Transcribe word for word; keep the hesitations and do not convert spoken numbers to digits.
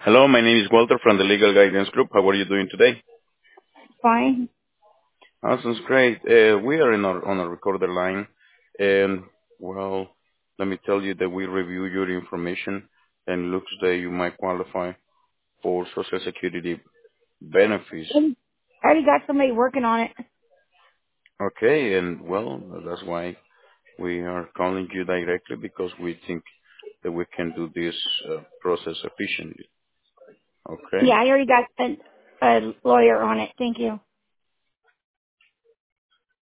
Hello, my name is Walter from the Legal Guidance Group. How are you doing today? Fine. Awesome, great. Uh, we are in our, on a recorder line, and well, let me tell you that we review your information, and looks that you might qualify for Social Security benefits. I already got somebody working on it. Okay, and well, that's why we are calling you directly because we think that we can do this uh, process efficiently. Yeah, Okay. I already got a, a lawyer on it. Thank you.